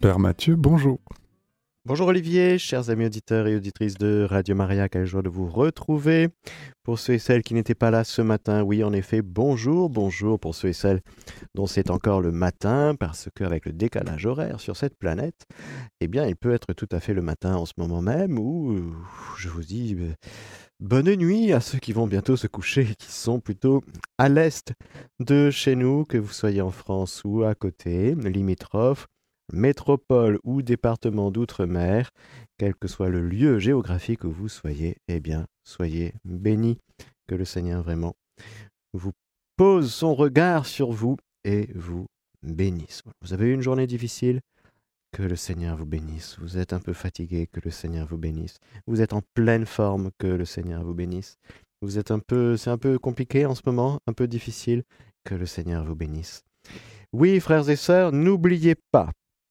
Père Mathieu, bonjour. Bonjour Olivier, chers amis auditeurs et auditrices de Radio Maria, quelle joie de vous retrouver. Pour ceux et celles qui n'étaient pas là ce matin, oui en effet, bonjour pour ceux et celles dont c'est encore le matin, parce qu'avec le décalage horaire sur cette planète, eh bien il peut être tout à fait le matin en ce moment même, où je vous dis bonne nuit à ceux qui vont bientôt se coucher, qui sont plutôt à l'est de chez nous, que vous soyez en France ou à côté, limitrophes, métropole ou département d'outre-mer, quel que soit le lieu géographique où vous soyez, eh bien, soyez bénis, que le Seigneur vraiment vous pose son regard sur vous et vous bénisse. Vous avez eu une journée difficile? Que le Seigneur vous bénisse. Vous êtes un peu fatigué? Que le Seigneur vous bénisse. Vous êtes en pleine forme? Que le Seigneur vous bénisse. C'est un peu compliqué en ce moment, un peu difficile? Que le Seigneur vous bénisse. Oui, frères et sœurs, n'oubliez pas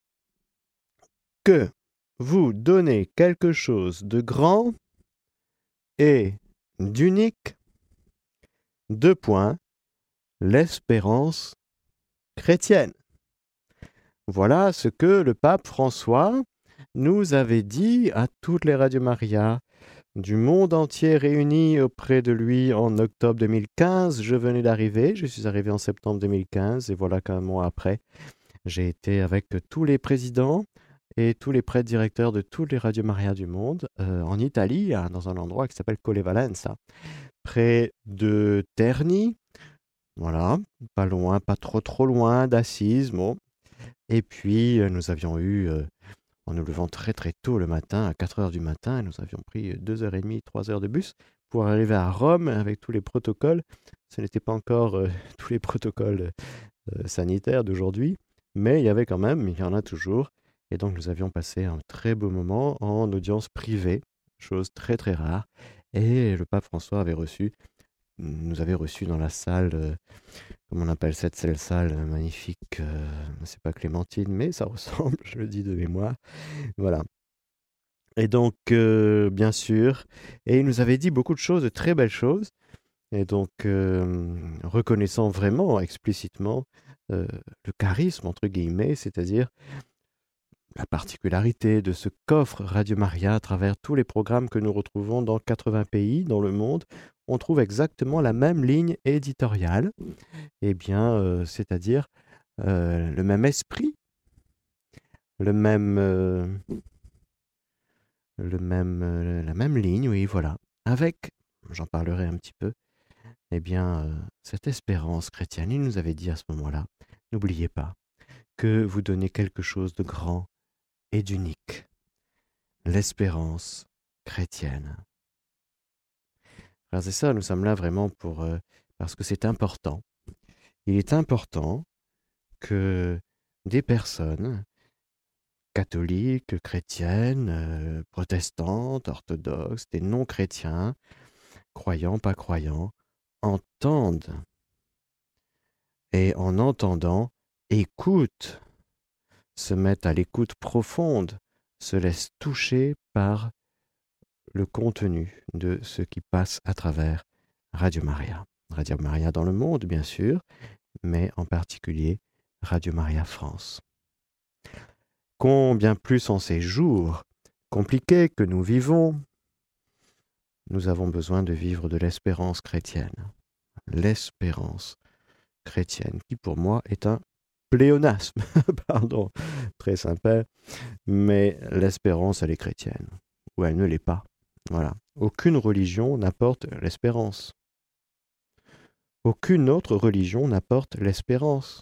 que vous donnez quelque chose de grand et d'unique, deux points, l'espérance chrétienne. Voilà ce que le pape François nous avait dit à toutes les radios Maria du monde entier réunis auprès de lui en octobre 2015. Je venais d'arriver, je suis arrivé en septembre 2015 et voilà qu'un mois après, j'ai été avec tous les présidents et tous les prêtres directeurs de toutes les radios Maria du monde en Italie, dans un endroit qui s'appelle Colle Valenza, près de Terni, voilà, pas loin, pas trop loin d'Assise, bon. Et puis nous avions eu, en nous levant très très tôt le matin, à 4 heures du matin, nous avions pris 2h30, 3 heures de bus pour arriver à Rome avec tous les protocoles. Ce n'était pas encore tous les protocoles sanitaires d'aujourd'hui, mais il y avait quand même, il y en a toujours. Et donc nous avions passé un très beau moment en audience privée, chose très très rare. Et le pape François nous avait reçus dans la salle, comment on appelle cette salle magnifique, c'est pas Clémentine, mais ça ressemble, je le dis de mémoire. Voilà. Et donc, bien sûr, et il nous avait dit beaucoup de choses, de très belles choses. Et donc, reconnaissant vraiment explicitement le charisme, entre guillemets, c'est-à-dire la particularité de ce qu'offre Radio Maria à travers tous les programmes que nous retrouvons dans 80 pays dans le monde, on trouve exactement la même ligne éditoriale, eh bien, c'est-à-dire le même esprit, la même ligne, oui, voilà, avec, j'en parlerai un petit peu, eh bien, cette espérance chrétienne. Il nous avait dit à ce moment-là, n'oubliez pas que vous donnez quelque chose de grand et d'unique, l'espérance chrétienne. Frères et sœurs, nous sommes là vraiment parce que c'est important. Il est important que des personnes catholiques, chrétiennes, protestantes, orthodoxes, des non-chrétiens, croyants, pas croyants, entendent et en entendant, écoutent, se mettent à l'écoute profonde, se laissent toucher par le contenu de ce qui passe à travers Radio Maria. Radio Maria dans le monde, bien sûr, mais en particulier Radio Maria France. Combien plus en ces jours compliqués que nous vivons, nous avons besoin de vivre de l'espérance chrétienne. L'espérance chrétienne, qui pour moi est un pléonasme, pardon, très sympa, mais l'espérance, elle est chrétienne, ou elle ne l'est pas. Voilà. Aucune religion n'apporte l'espérance. Aucune autre religion n'apporte l'espérance.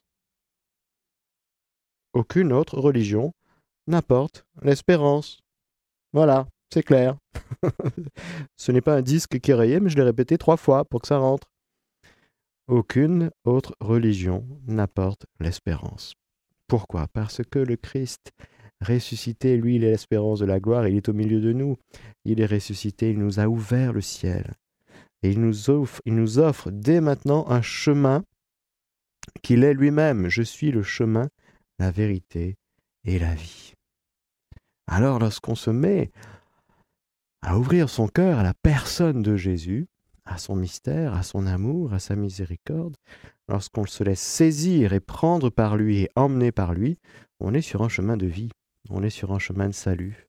Aucune autre religion n'apporte l'espérance. Voilà, c'est clair. Ce n'est pas un disque qui est rayé, mais je l'ai répété 3 fois pour que ça rentre. Aucune autre religion n'apporte l'espérance. Pourquoi? Parce que le Christ ressuscité, lui, il est l'espérance de la gloire, il est au milieu de nous. Il est ressuscité, il nous a ouvert le ciel. Et il nous offre dès maintenant un chemin qu'il est lui-même. Je suis le chemin, la vérité et la vie. Alors lorsqu'on se met à ouvrir son cœur à la personne de Jésus, à son mystère, à son amour, à sa miséricorde, lorsqu'on se laisse saisir et prendre par lui et emmener par lui, on est sur un chemin de vie. On est sur un chemin de salut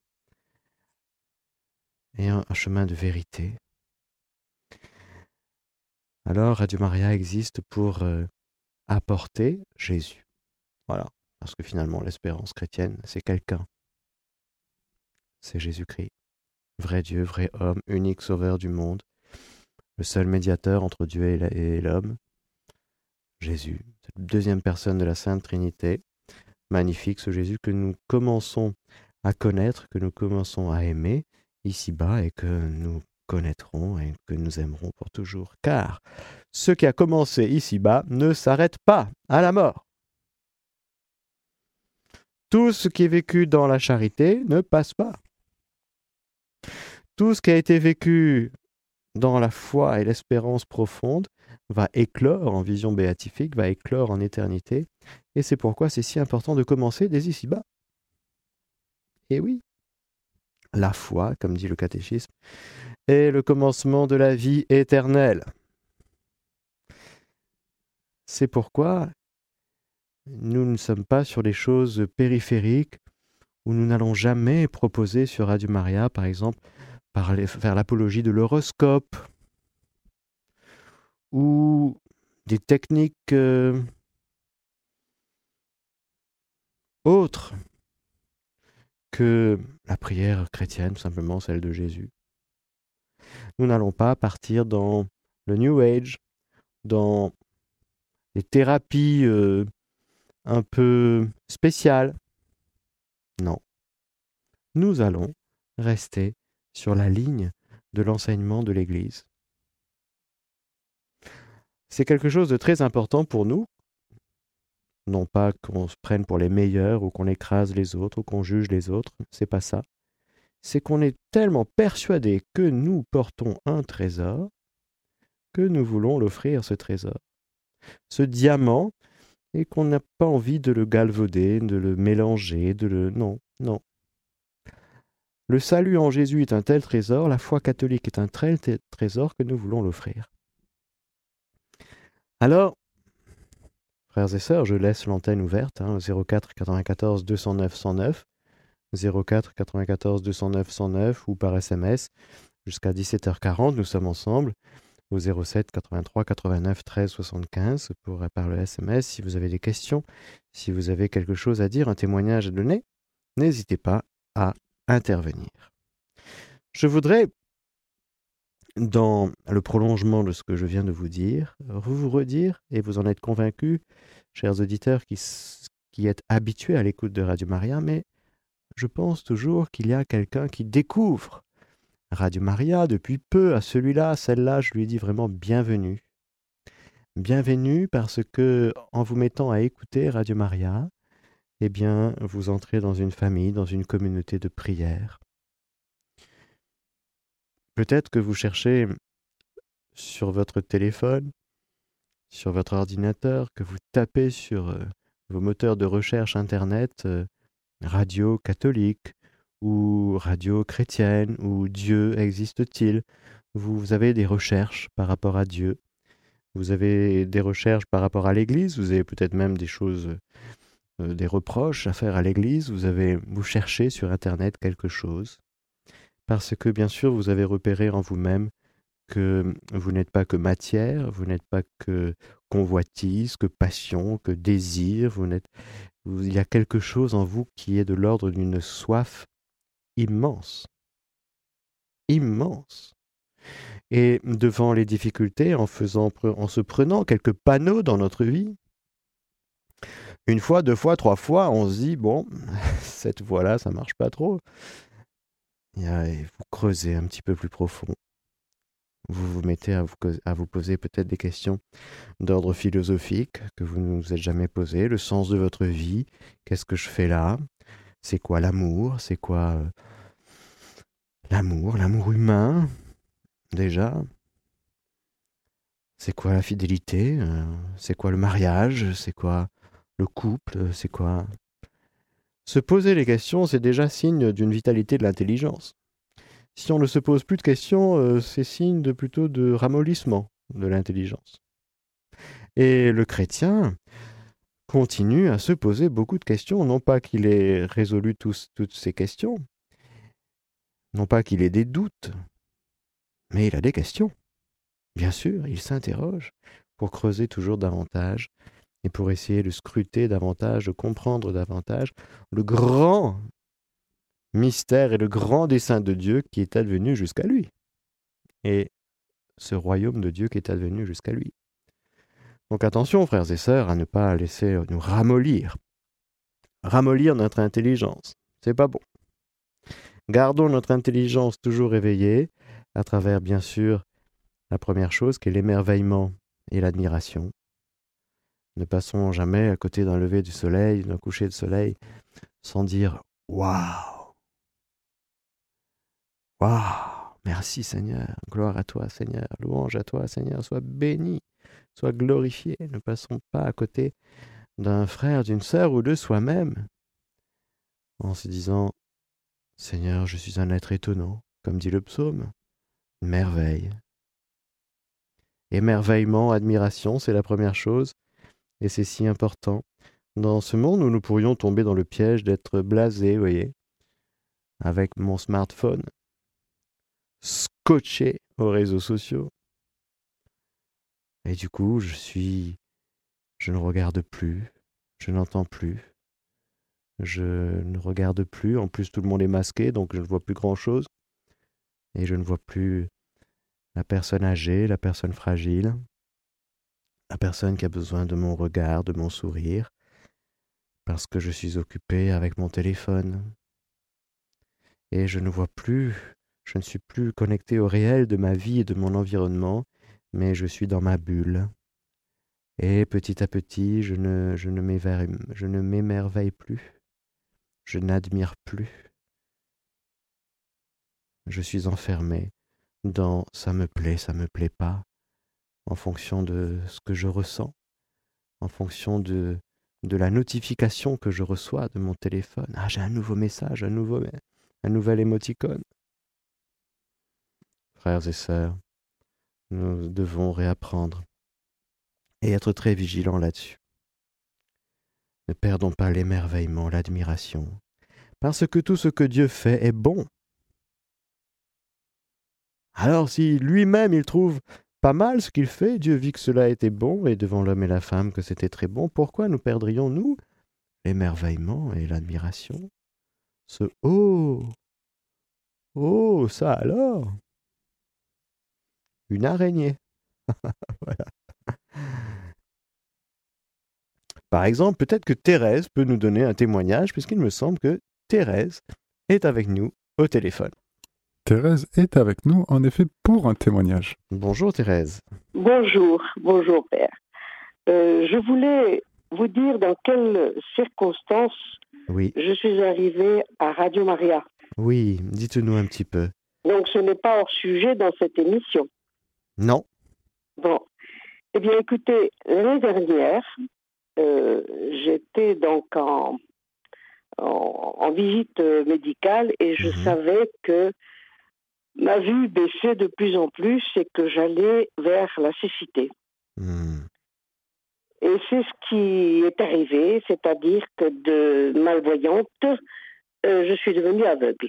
et un chemin de vérité. Alors Radio Maria existe pour apporter Jésus. Voilà, parce que finalement l'espérance chrétienne, c'est quelqu'un. C'est Jésus-Christ, vrai Dieu, vrai homme, unique sauveur du monde, le seul médiateur entre Dieu et l'homme, Jésus, cette deuxième personne de la Sainte Trinité. Magnifique ce Jésus que nous commençons à connaître, que nous commençons à aimer ici-bas et que nous connaîtrons et que nous aimerons pour toujours. Car ce qui a commencé ici-bas ne s'arrête pas à la mort. Tout ce qui est vécu dans la charité ne passe pas. Tout ce qui a été vécu dans la foi et l'espérance profonde va éclore en vision béatifique, va éclore en éternité. Et c'est pourquoi c'est si important de commencer dès ici-bas. Et oui, la foi, comme dit le catéchisme, est le commencement de la vie éternelle. C'est pourquoi nous ne sommes pas sur les choses périphériques où nous n'allons jamais proposer sur Radio Maria, par exemple, faire l'apologie de l'horoscope ou des techniques autres que la prière chrétienne, simplement celle de Jésus. Nous n'allons pas partir dans le New Age, dans des thérapies un peu spéciales. Non. Nous allons rester sur la ligne de l'enseignement de l'Église. C'est quelque chose de très important pour nous. Non pas qu'on se prenne pour les meilleurs ou qu'on écrase les autres ou qu'on juge les autres, c'est pas ça. C'est qu'on est tellement persuadé que nous portons un trésor que nous voulons l'offrir, ce trésor. Ce diamant, et qu'on n'a pas envie de le galvauder, de le mélanger, Non, non. Le salut en Jésus est un tel trésor, la foi catholique est un tel trésor que nous voulons l'offrir. Alors, frères et sœurs, je laisse l'antenne ouverte, 04 94 209 109, 04 94 209 109 ou par SMS jusqu'à 17h40, nous sommes ensemble au 07 83 89 13 75 par le SMS. Si vous avez des questions, si vous avez quelque chose à dire, un témoignage à donner, n'hésitez pas à intervenir. Je voudrais, dans le prolongement de ce que je viens de vous dire, vous redire, et vous en êtes convaincus, chers auditeurs qui êtes habitués à l'écoute de Radio Maria, mais je pense toujours qu'il y a quelqu'un qui découvre Radio Maria depuis peu. À celui-là, celle-là, je lui dis vraiment bienvenue. Bienvenue parce que en vous mettant à écouter Radio Maria, eh bien, vous entrez dans une famille, dans une communauté de prière. Peut-être que vous cherchez sur votre téléphone, sur votre ordinateur, que vous tapez sur vos moteurs de recherche Internet, radio catholique, ou radio chrétienne, ou Dieu existe-t-il. Vous avez des recherches par rapport à Dieu. Vous avez des recherches par rapport à l'Église. Vous avez peut-être même des choses, des reproches à faire à l'Église. Vous cherchez sur Internet quelque chose. Parce que, bien sûr, vous avez repéré en vous-même que vous n'êtes pas que matière, vous n'êtes pas que convoitise, que passion, que désir. Il y a quelque chose en vous qui est de l'ordre d'une soif immense. Immense. Et devant les difficultés, en se prenant quelques panneaux dans notre vie, une fois, deux fois, trois fois, on se dit, bon, cette voie-là, ça marche pas trop. Et vous creusez un petit peu plus profond. Vous vous mettez à vous poser peut-être des questions d'ordre philosophique que vous ne vous êtes jamais posées. Le sens de votre vie, qu'est-ce que je fais là? C'est quoi l'amour? C'est quoi l'amour humain, déjà? C'est quoi la fidélité? C'est quoi le mariage? C'est quoi le couple? C'est quoi... Se poser les questions, c'est déjà signe d'une vitalité de l'intelligence. Si on ne se pose plus de questions, c'est signe plutôt de ramollissement de l'intelligence. Et le chrétien, continue à se poser beaucoup de questions. Non pas qu'il ait résolu toutes ces questions, non pas qu'il ait des doutes, mais il a des questions. Bien sûr, il s'interroge pour creuser toujours davantage et pour essayer de scruter davantage, de comprendre davantage le grand mystère et le grand dessein de Dieu qui est advenu jusqu'à lui. Et ce royaume de Dieu qui est advenu jusqu'à lui. Donc attention, frères et sœurs, à ne pas laisser nous ramollir notre intelligence. C'est pas bon. Gardons notre intelligence toujours éveillée à travers, bien sûr, la première chose qui est l'émerveillement et l'admiration. Ne passons jamais à côté d'un lever du soleil, d'un coucher de soleil, sans dire « Waouh ! Waouh ! Merci Seigneur, gloire à toi Seigneur, louange à toi Seigneur, sois béni, sois glorifié. » Ne passons pas à côté d'un frère, d'une sœur ou de soi-même en se disant « Seigneur, je suis un être étonnant », comme dit le psaume, une merveille. Émerveillement, admiration, c'est la première chose, et c'est si important. Dans ce monde où nous pourrions tomber dans le piège d'être blasés, vous voyez, avec mon smartphone, scotché aux réseaux sociaux. Et du coup, je ne regarde plus, je n'entends plus, je ne regarde plus. En plus, tout le monde est masqué, donc je ne vois plus grand-chose. Et je ne vois plus la personne âgée, la personne fragile, la personne qui a besoin de mon regard, de mon sourire, parce que je suis occupé avec mon téléphone. Et je ne suis plus connecté au réel de ma vie et de mon environnement, mais je suis dans ma bulle. Et petit à petit, je ne m'émerveille plus, je n'admire plus. Je suis enfermé dans ça me plaît pas, en fonction de ce que je ressens, en fonction de la notification que je reçois de mon téléphone. Ah, j'ai un nouveau message, un nouvel émoticône. Frères et sœurs, nous devons réapprendre et être très vigilants là-dessus. Ne perdons pas l'émerveillement, l'admiration, parce que tout ce que Dieu fait est bon. Alors si lui-même il trouve pas mal ce qu'il fait, Dieu vit que cela était bon, et devant l'homme et la femme que c'était très bon, pourquoi nous perdrions, nous, l'émerveillement et l'admiration? Ce « oh, oh, ça alors !» Une araignée. Voilà. Par exemple, peut-être que Thérèse peut nous donner un témoignage, puisqu'il me semble que Thérèse est avec nous au téléphone. Thérèse est avec nous, en effet, pour un témoignage. Bonjour Thérèse. Bonjour Père. Je voulais vous dire dans quelles circonstances je suis arrivée à Radio Maria. Oui, dites-nous un petit peu. Donc ce n'est pas hors sujet dans cette émission. Non. Bon. Eh bien écoutez, l'année dernière, j'étais donc en visite médicale et je savais que ma vue baissait de plus en plus et que j'allais vers la cécité. Et c'est ce qui est arrivé, c'est-à-dire que de malvoyante, je suis devenue aveugle.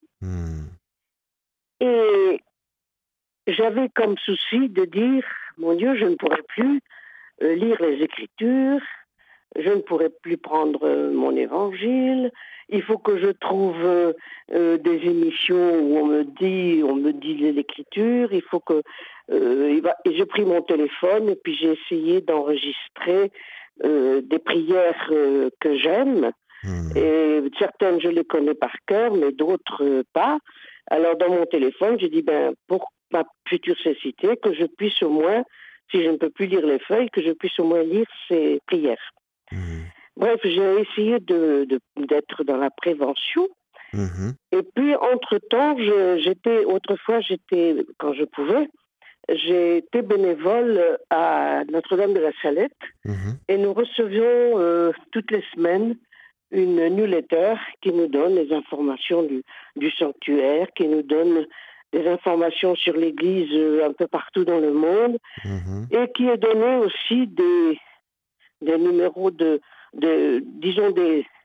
Et j'avais comme souci de dire, mon Dieu, je ne pourrai plus lire les Écritures, je ne pourrai plus prendre mon évangile, il faut que je trouve des émissions où on me dit l'Écriture, il faut que... et j'ai pris mon téléphone et puis j'ai essayé d'enregistrer des prières que j'aime. Et certaines, je les connais par cœur, mais d'autres pas. Alors, dans mon téléphone, j'ai dit, pour ma future cécité, que je puisse au moins, si je ne peux plus lire les feuilles, que je puisse au moins lire ces prières. Bref, j'ai essayé d'être dans la prévention. Et puis, entre-temps, autrefois, quand je pouvais, j'étais bénévole à Notre-Dame de la Salette. Et nous recevions toutes les semaines une newsletter qui nous donne les informations du sanctuaire, qui nous donne des informations sur l'Église un peu partout dans le monde, et qui est donné aussi des numéros de disons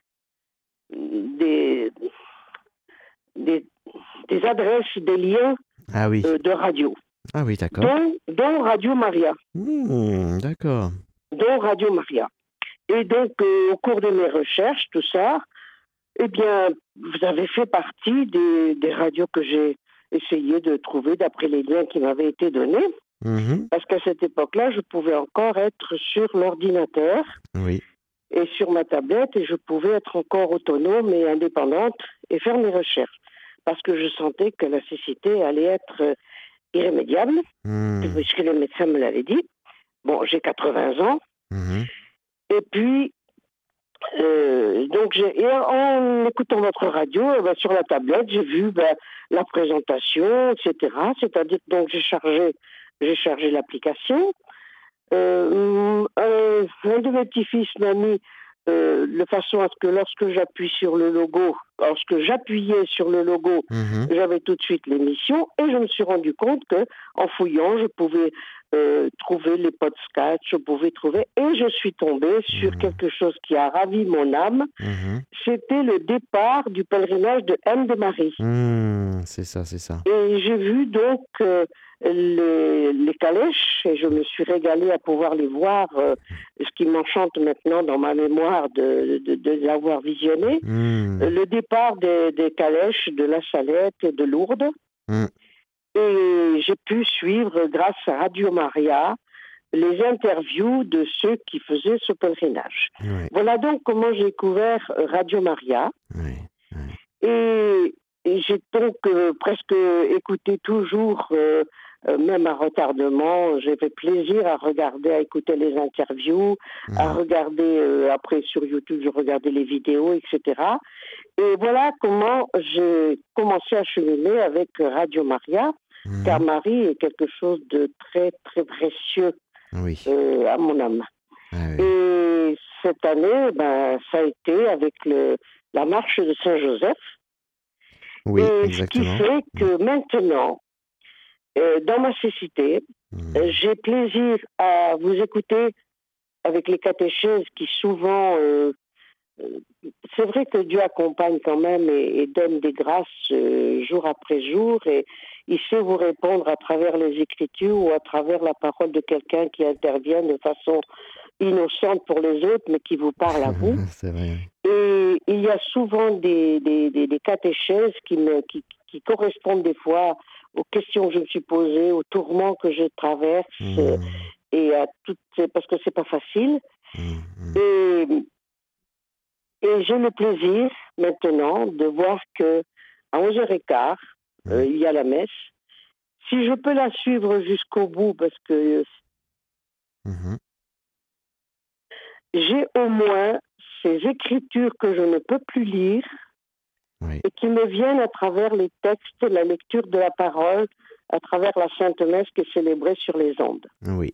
des, des, des adresses, des liens Ah oui. de radio, Ah oui, d'accord. dont Radio Maria. D'accord. Dont Radio Maria. Et donc, au cours de mes recherches, tout ça, eh bien, vous avez fait partie des radios que j'ai essayé de trouver d'après les liens qui m'avaient été donnés. Parce qu'à cette époque-là, je pouvais encore être sur l'ordinateur Oui. et sur ma tablette, et je pouvais être encore autonome et indépendante et faire mes recherches. Parce que je sentais que la cécité allait être irrémédiable, puisque les médecins me l'avaient dit. Bon, j'ai 80 ans. Et puis, donc, en écoutant votre radio, sur la tablette, j'ai vu la présentation, etc. C'est-à-dire que donc, j'ai chargé l'application. Un de mes petits-fils m'a mis de façon à ce que lorsque j'appuyais sur le logo, j'avais tout de suite l'émission, et je me suis rendu compte que en fouillant, je pouvais trouver les podcasts, je pouvais trouver, et je suis tombée sur quelque chose qui a ravi mon âme. C'était le départ du pèlerinage de M de Marie. C'est ça. Et j'ai vu donc les calèches, et je me suis régalée à pouvoir les voir, ce qui m'enchante maintenant dans ma mémoire de l'avoir visionné, le départ des calèches de La Salette et de Lourdes. Et j'ai pu suivre, grâce à Radio Maria, les interviews de ceux qui faisaient ce pèlerinage. Voilà donc comment j'ai découvert Radio Maria. Et j'ai donc presque écouté toujours, même à retardement, j'ai fait plaisir à écouter les interviews, à regarder, après sur YouTube, je regardais les vidéos, etc. Et voilà comment j'ai commencé à cheminer avec Radio Maria, car Marie est quelque chose de très, très précieux à mon âme. Et cette année, ça a été avec la marche de Saint-Joseph. Oui, et exactement. Ce qui fait que maintenant, dans ma cécité, j'ai plaisir à vous écouter avec les catéchèses qui souvent... c'est vrai que Dieu accompagne quand même et donne des grâces jour après jour, et il sait vous répondre à travers les Écritures ou à travers la parole de quelqu'un qui intervient de façon innocente pour les autres, mais qui vous parle à vous. C'est vrai. Et il y a souvent des catéchèses qui correspondent des fois aux questions que je me suis posées, aux tourments que je traverse, et à parce que c'est pas facile. Et j'ai le plaisir maintenant de voir que à 11h15, il y a la messe. Si je peux la suivre jusqu'au bout, parce que j'ai au moins ces écritures que je ne peux plus lire et qui me viennent à travers les textes, la lecture de la parole, à travers la Sainte Messe qui est célébrée sur les ondes.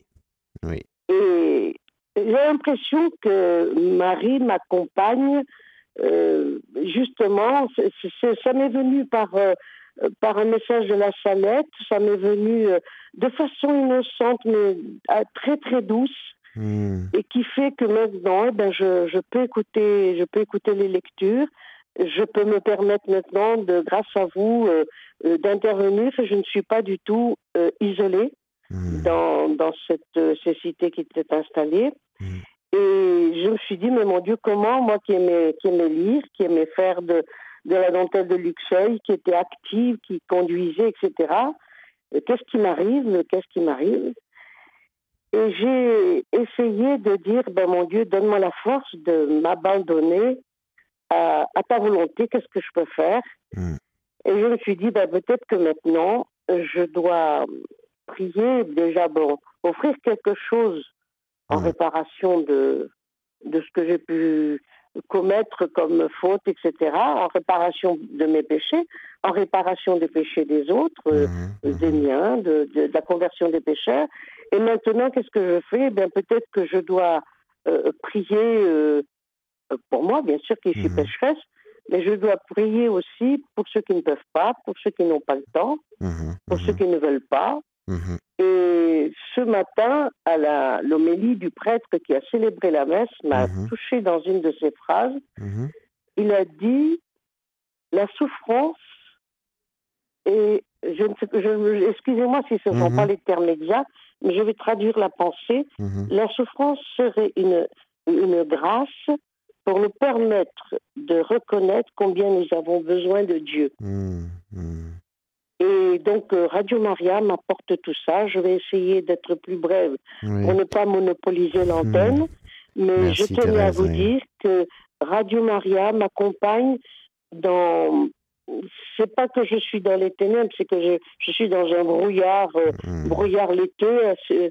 Et j'ai l'impression que Marie m'accompagne, justement, ça m'est venu par un message de la Salette, ça m'est venu de façon innocente, mais très très douce, et qui fait que maintenant, je peux écouter les lectures, je peux me permettre maintenant, grâce à vous, d'intervenir, et je ne suis pas du tout isolée dans cette cécité qui s'est installée. Et je me suis dit, mais mon Dieu, comment, moi qui aimais lire, qui aimais faire de la dentelle de Luxeuil, qui était active, qui conduisait, etc., qu'est-ce qui m'arrive? Et j'ai essayé de dire, mon Dieu, donne-moi la force de m'abandonner à ta volonté, qu'est-ce que je peux faire? Et je me suis dit, peut-être que maintenant, je dois prier, déjà, offrir quelque chose en réparation de ce que j'ai pu commettre comme faute, etc., en réparation de mes péchés, en réparation des péchés des autres, des miens, de la conversion des pécheurs. Et maintenant, qu'est-ce que je fais? Peut-être que je dois prier pour moi, bien sûr, qui suis pécheresse, mais je dois prier aussi pour ceux qui ne peuvent pas, pour ceux qui n'ont pas le temps, pour ceux qui ne veulent pas. Et Et ce matin, à l'homélie du prêtre qui a célébré la messe, m'a touché dans une de ses phrases. Il a dit la souffrance, et excusez-moi si ce ne sont pas les termes exacts, mais je vais traduire la pensée. La souffrance serait une grâce pour nous permettre de reconnaître combien nous avons besoin de Dieu. Et donc, Radio Maria m'apporte tout ça. Je vais essayer d'être plus brève pour ne pas monopoliser l'antenne. Mais Merci, je tenais à Thérèse, vous dire que Radio Maria m'accompagne dans... C'est pas que je suis dans les ténèbres, c'est que je suis dans un brouillard laiteux.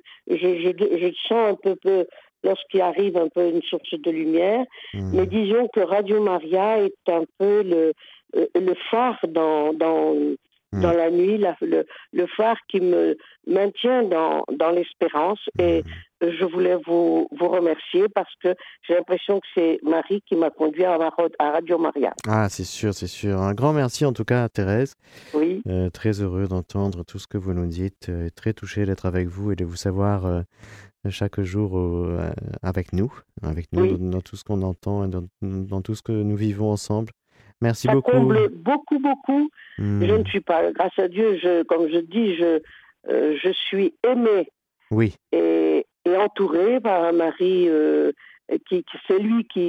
Je sens un peu lorsqu'il arrive un peu une source de lumière. Mais disons que Radio Maria est un peu le phare dans la nuit, le phare qui me maintient dans l'espérance. Et je voulais vous remercier parce que j'ai l'impression que c'est Marie qui m'a conduit à Radio Maria. Ah, c'est sûr, c'est sûr. Un grand merci en tout cas à Thérèse. Oui. Très heureux d'entendre tout ce que vous nous dites. Très touché d'être avec vous et de vous savoir chaque jour avec nous Oui. dans tout ce qu'on entend et dans tout ce que nous vivons ensemble. Merci beaucoup. Ça comble beaucoup. Je ne suis pas, grâce à Dieu, comme je dis, je suis aimée. Oui. Et entourée par un mari c'est lui qui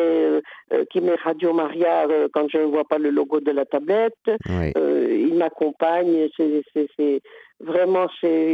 met Radio Maria quand je ne vois pas le logo de la tablette. Oui. Il m'accompagne. Vraiment,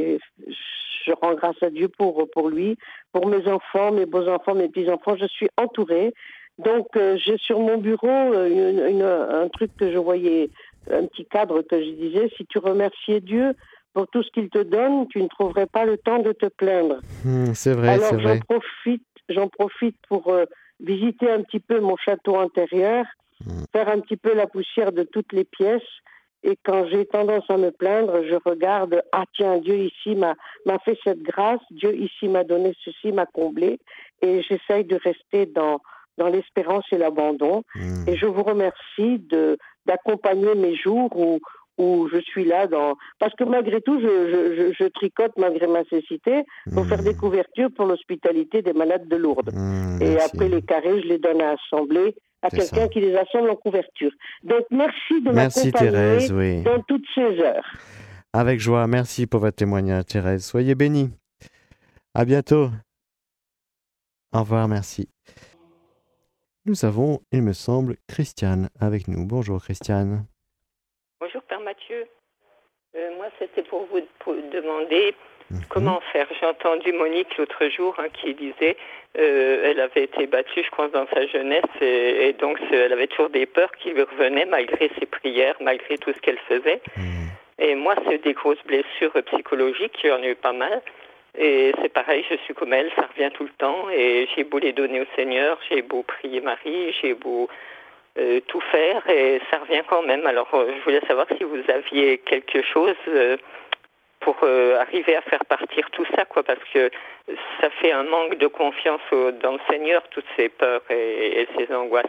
je rends grâce à Dieu pour lui, pour mes enfants, mes beaux-enfants, mes petits-enfants. Je suis entourée. Donc, j'ai sur mon bureau un truc que je voyais, un petit cadre que je disais, si tu remerciais Dieu pour tout ce qu'il te donne, tu ne trouverais pas le temps de te plaindre. C'est vrai, alors, c'est vrai. j'en profite pour visiter un petit peu mon château intérieur, faire un petit peu la poussière de toutes les pièces. Et quand j'ai tendance à me plaindre, je regarde, ah tiens, Dieu ici m'a fait cette grâce, Dieu ici m'a donné ceci, m'a comblé. Et j'essaye de rester dans l'espérance et l'abandon. Et je vous remercie d'accompagner mes jours où je suis là parce que malgré tout, je tricote malgré ma cécité pour faire des couvertures pour l'hospitalité des malades de Lourdes. Et après les carrés, je les donne à assembler à quelqu'un qui les assemble en couverture. Donc merci de m'accompagner Thérèse, oui. dans toutes ces heures. Avec joie, merci pour votre témoignage, Thérèse. Soyez bénie. À bientôt. Au revoir, merci. Nous avons, il me semble, Christiane avec nous. Bonjour Christiane. Bonjour Père Mathieu. Moi, c'était pour vous demander comment faire. J'ai entendu Monique l'autre jour qui disait elle avait été battue, je crois, dans sa jeunesse et donc elle avait toujours des peurs qui lui revenaient malgré ses prières, malgré tout ce qu'elle faisait. Et moi, c'est des grosses blessures psychologiques, j'en ai eu pas mal. Et c'est pareil, je suis comme elle, ça revient tout le temps. Et j'ai beau les donner au Seigneur, j'ai beau prier Marie, j'ai beau tout faire et ça revient quand même. Alors, je voulais savoir si vous aviez quelque chose pour arriver à faire partir tout ça, quoi, parce que ça fait un manque de confiance dans le Seigneur, toutes ces peurs et ces angoisses.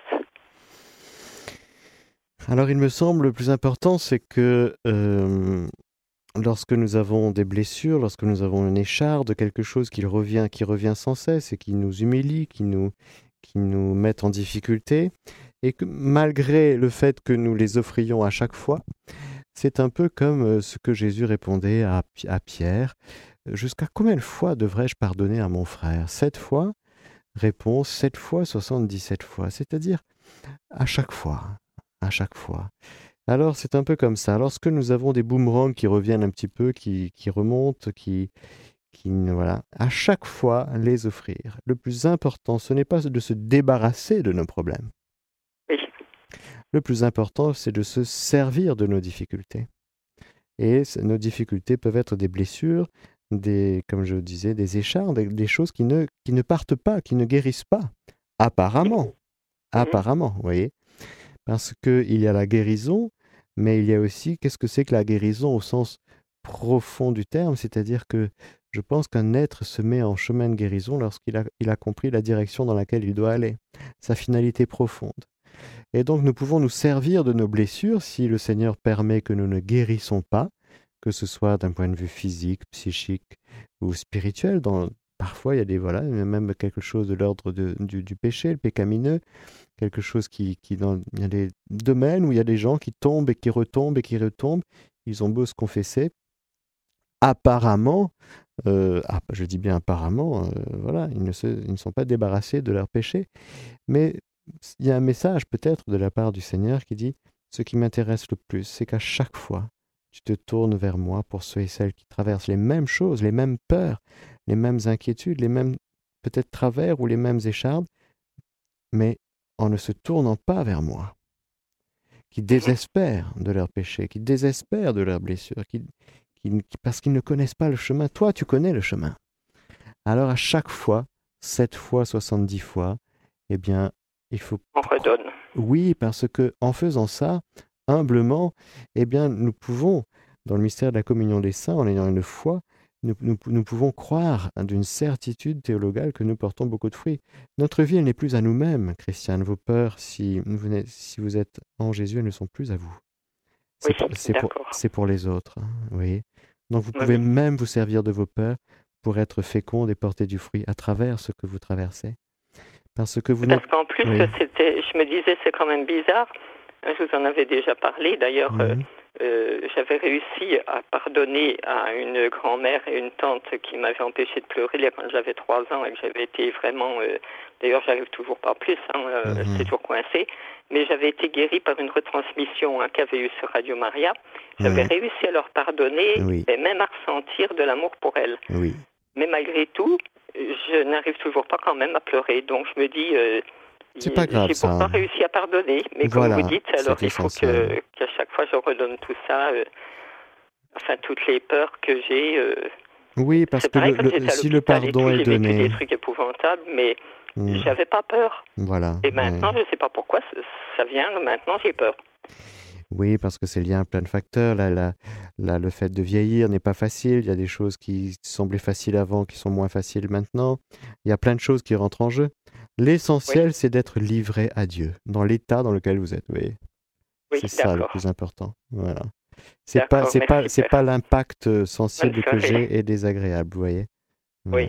Alors, il me semble, le plus important, c'est que lorsque nous avons des blessures, lorsque nous avons une écharde, quelque chose qui revient sans cesse et qui nous humilie, qui nous met en difficulté, et que malgré le fait que nous les offrions à chaque fois, c'est un peu comme ce que Jésus répondait à Pierre. Jusqu'à combien de fois devrais-je pardonner à mon frère ? 7 fois ? Réponse, 7 fois, 77 fois. C'est-à-dire à chaque fois. À chaque fois. Alors c'est un peu comme ça. Lorsque nous avons des boomerangs qui reviennent un petit peu, qui remontent, voilà, à chaque fois les offrir. Le plus important, ce n'est pas de se débarrasser de nos problèmes. Oui. Le plus important, c'est de se servir de nos difficultés. Et nos difficultés peuvent être des blessures, comme je disais, des échardes, des choses qui ne partent pas, qui ne guérissent pas. Apparemment, vous voyez. Parce qu'il y a la guérison, mais il y a aussi, qu'est-ce que c'est que la guérison au sens profond du terme ? C'est-à-dire que je pense qu'un être se met en chemin de guérison lorsqu'il a compris la direction dans laquelle il doit aller, sa finalité profonde. Et donc nous pouvons nous servir de nos blessures si le Seigneur permet que nous ne guérissons pas, que ce soit d'un point de vue physique, psychique ou spirituel. Parfois, il y a il y a même quelque chose de l'ordre du péché, le pécamineux, quelque chose il y a des domaines où il y a des gens qui tombent et qui retombent et qui retombent. Ils ont beau se confesser. Apparemment, je dis bien apparemment, voilà, ils ne sont pas débarrassés de leurs péchés. Mais il y a un message peut-être de la part du Seigneur qui dit, ce qui m'intéresse le plus, c'est qu'à chaque fois, tu te tournes vers moi pour ceux et celles qui traversent les mêmes choses, les mêmes peurs, les mêmes inquiétudes, les mêmes peut-être travers ou les mêmes échardes, mais en ne se tournant pas vers moi, qui désespèrent de leurs péchés, qui désespèrent de leurs blessures, parce qu'ils ne connaissent pas le chemin. Toi, tu connais le chemin. Alors à chaque fois, 7 fois, 70 fois, eh bien, il faut... On redonne. Oui, parce que en faisant ça, humblement, eh bien, nous pouvons, dans le mystère de la communion des saints, en ayant une foi, nous pouvons croire d'une certitude théologale que nous portons beaucoup de fruits. Notre vie, elle n'est plus à nous-mêmes, Christiane. Vos peurs, si vous êtes en Jésus, elles ne sont plus à vous. C'est pour les autres. Hein, oui. Donc vous pouvez même vous servir de vos peurs pour être féconde et porter du fruit à travers ce que vous traversez. Parce qu'en plus, je me disais, c'est quand même bizarre. Je vous en avais déjà parlé. D'ailleurs, j'avais réussi à pardonner à une grand-mère et une tante qui m'avaient empêché de pleurer quand j'avais 3 ans et que j'avais été vraiment... d'ailleurs, j'arrive toujours pas plus, c'est toujours coincé. Mais j'avais été guérie par une retransmission qu'avait eue sur Radio Maria. J'avais réussi à leur pardonner et même à ressentir de l'amour pour elles. Oui. Mais malgré tout, je n'arrive toujours pas quand même à pleurer. Donc je me dis... c'est pas grave, j'ai pourtant réussi à pardonner, mais comme vous dites, alors il faut qu'à chaque fois je redonne tout ça, toutes les peurs que j'ai. Oui, parce que si le pardon est donné... J'ai vécu des trucs épouvantables, mais j'avais pas peur. Voilà. Et maintenant, je ne sais pas pourquoi ça vient, maintenant j'ai peur. Oui, parce que c'est lié à plein de facteurs. Là, le fait de vieillir n'est pas facile. Il y a des choses qui semblaient faciles avant, qui sont moins faciles maintenant. Il y a plein de choses qui rentrent en jeu. L'essentiel, c'est d'être livré à Dieu, dans l'état dans lequel vous êtes. Oui, c'est ça le plus important. Voilà. C'est pas l'impact sensible que j'ai et désagréable, vous voyez. Oui.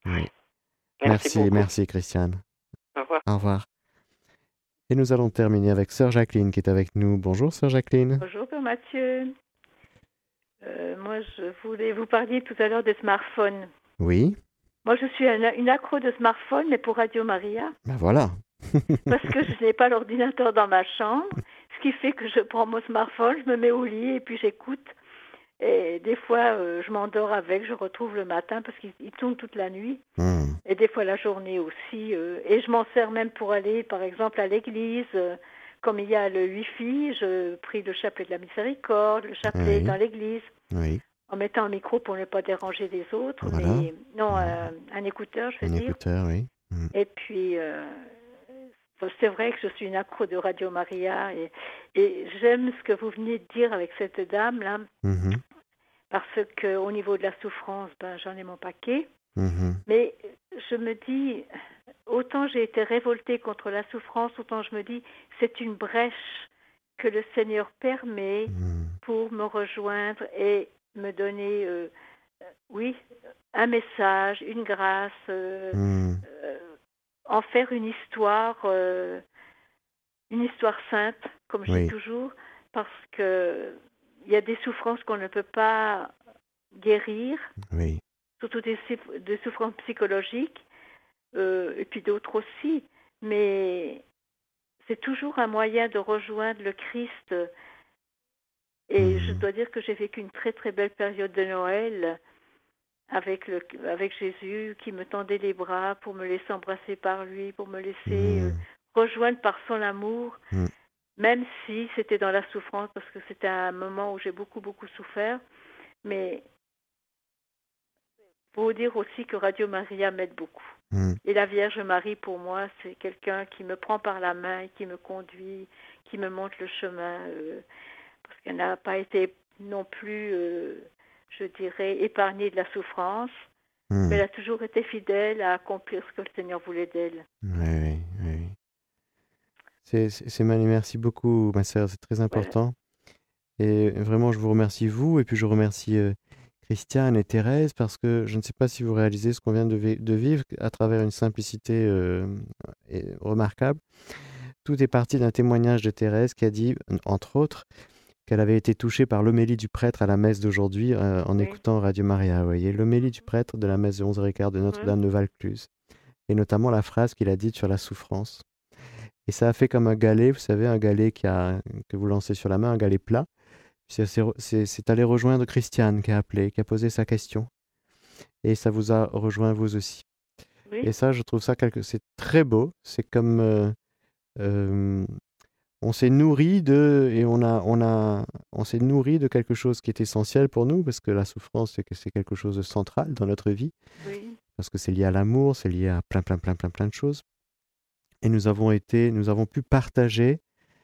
Merci Christiane. Au revoir. Au revoir. Et nous allons terminer avec Sœur Jacqueline qui est avec nous. Bonjour Sœur Jacqueline. Bonjour Père Mathieu. Moi, je voulais vous parler tout à l'heure des smartphones. Oui. Moi, je suis une accro de smartphone, mais pour Radio Maria. Ben voilà. Parce que je n'ai pas l'ordinateur dans ma chambre, ce qui fait que je prends mon smartphone, je me mets au lit et puis j'écoute. Et des fois, je m'endors avec, je retrouve le matin parce qu'il tourne toute la nuit. Et des fois la journée aussi. Et je m'en sers même pour aller, par exemple, à l'église. Comme il y a le Wi-Fi, je prie le chapelet de la miséricorde, le chapelet dans l'église. Oui. En mettant un micro pour ne pas déranger les autres. Voilà. Mais non, un écouteur, je veux dire. Un écouteur, oui. Et puis, c'est vrai que je suis une accro de Radio Maria et j'aime ce que vous venez de dire avec cette dame-là, parce qu'au niveau de la souffrance, j'en ai mon paquet. Mais je me dis, autant j'ai été révoltée contre la souffrance, autant je me dis, c'est une brèche que le Seigneur permet pour me rejoindre et me donner, un message, une grâce, en faire une histoire sainte, comme je dis toujours, parce que il y a des souffrances qu'on ne peut pas guérir, surtout des souffrances psychologiques, et puis d'autres aussi, mais c'est toujours un moyen de rejoindre le Christ. Et je dois dire que j'ai vécu une très très belle période de Noël avec Jésus qui me tendait les bras pour me laisser embrasser par lui, pour me laisser rejoindre par son amour, même si c'était dans la souffrance, parce que c'était un moment où j'ai beaucoup beaucoup souffert. Mais il faut dire aussi que Radio Maria m'aide beaucoup. Et la Vierge Marie, pour moi, c'est quelqu'un qui me prend par la main et qui me conduit, qui me montre le chemin, parce qu'elle n'a pas été non plus, je dirais, épargnée de la souffrance, mais elle a toujours été fidèle à accomplir ce que le Seigneur voulait d'elle. Oui. C'est Manu, merci beaucoup, ma sœur, c'est très important. Et vraiment, je vous remercie vous, et puis je remercie Christiane et Thérèse, parce que je ne sais pas si vous réalisez ce qu'on vient de vivre à travers une simplicité remarquable. Tout est parti d'un témoignage de Thérèse qui a dit, entre autres, qu'elle avait été touchée par l'homélie du prêtre à la messe d'aujourd'hui en écoutant Radio Maria. Vous voyez, l'homélie du prêtre de la messe de 11h15 de Notre-Dame de Vaucluse. Et notamment la phrase qu'il a dite sur la souffrance. Et ça a fait comme un galet, vous savez, un galet que vous lancez sur la main, un galet plat. C'est allé rejoindre Christiane qui a appelé, qui a posé sa question. Et ça vous a rejoint vous aussi. Oui. Et ça, je trouve ça c'est très beau. C'est comme on s'est nourri on s'est nourri de quelque chose qui est essentiel pour nous, parce que la souffrance, c'est quelque chose de central dans notre vie. Oui. Parce que c'est lié à l'amour, c'est lié à plein de choses. Et nous avons pu partager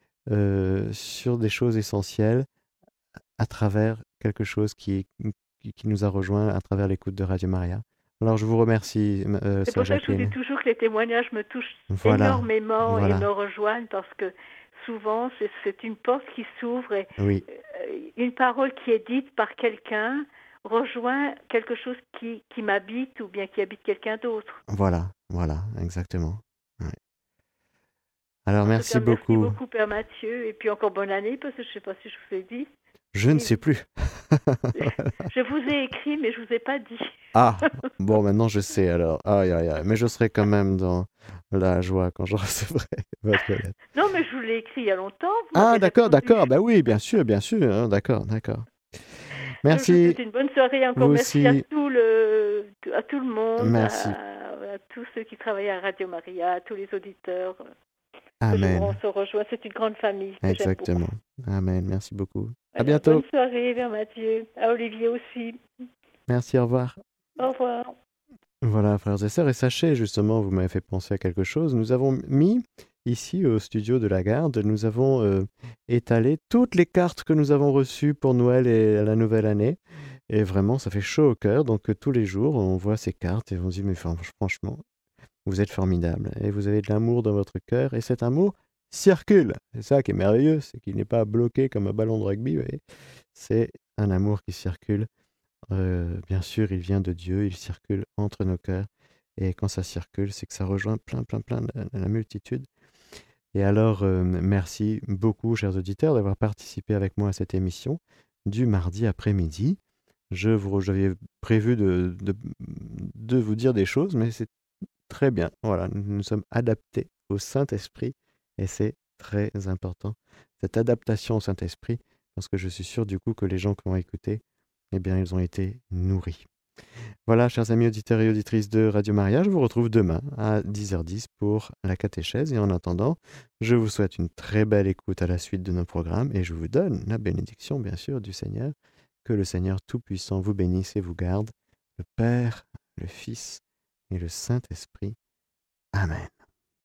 sur des choses essentielles à travers quelque chose qui nous a rejoints à travers l'écoute de Radio Maria. Alors je vous remercie. C'est pour ça que je vous dis toujours que les témoignages me touchent énormément et me rejoignent, parce que souvent c'est une porte qui s'ouvre et une parole qui est dite par quelqu'un rejoint quelque chose qui m'habite ou bien qui habite quelqu'un d'autre. Voilà, exactement. Ouais. Alors merci beaucoup. Merci beaucoup, Père Mathieu, et puis encore bonne année, parce que je ne sais pas si je vous ai dit. Je ne sais plus. Je vous ai écrit, mais je ne vous ai pas dit. Ah, bon, maintenant je sais alors. Aïe. Mais je serai quand même dans la joie quand je recevrai votre lettre. Non, mais je vous l'ai écrit il y a longtemps. D'accord. Bah oui, bien sûr. Hein, d'accord. Merci. Je vous souhaite une bonne soirée. Encore vous merci aussi. à tout le monde. Merci. À tous ceux qui travaillent à Radio Maria, à tous les auditeurs. Amen. On se rejoint, c'est une grande famille. Exactement. Amen. Merci beaucoup. À bientôt. Bonne soirée, Père Mathieu. À Olivier aussi. Merci, au revoir. Au revoir. Voilà, frères et sœurs, et sachez, justement, vous m'avez fait penser à quelque chose. Nous avons mis, ici, au studio de la Garde, nous avons étalé toutes les cartes que nous avons reçues pour Noël et la nouvelle année. Et vraiment, ça fait chaud au cœur. Donc, tous les jours, on voit ces cartes et on se dit, mais franchement, vous êtes formidables. Et vous avez de l'amour dans votre cœur. Et cet amour circule. C'est ça qui est merveilleux, c'est qu'il n'est pas bloqué comme un ballon de rugby. Vous voyez. C'est un amour qui circule. Bien sûr, il vient de Dieu, il circule entre nos cœurs. Et quand ça circule, c'est que ça rejoint plein la multitude. Et alors, merci beaucoup, chers auditeurs, d'avoir participé avec moi à cette émission du mardi après-midi. J'avais prévu de vous dire des choses, mais c'est très bien. Voilà, nous sommes adaptés au Saint-Esprit et c'est très important, cette adaptation au Saint-Esprit, parce que je suis sûr du coup que les gens qui vont écouter, eh bien, ils ont été nourris. Voilà, chers amis auditeurs et auditrices de Radio Maria, je vous retrouve demain à 10h10 pour la catéchèse. Et en attendant, je vous souhaite une très belle écoute à la suite de nos programmes et je vous donne la bénédiction, bien sûr, du Seigneur. Que le Seigneur Tout-Puissant vous bénisse et vous garde, le Père, le Fils et le Saint-Esprit. Amen.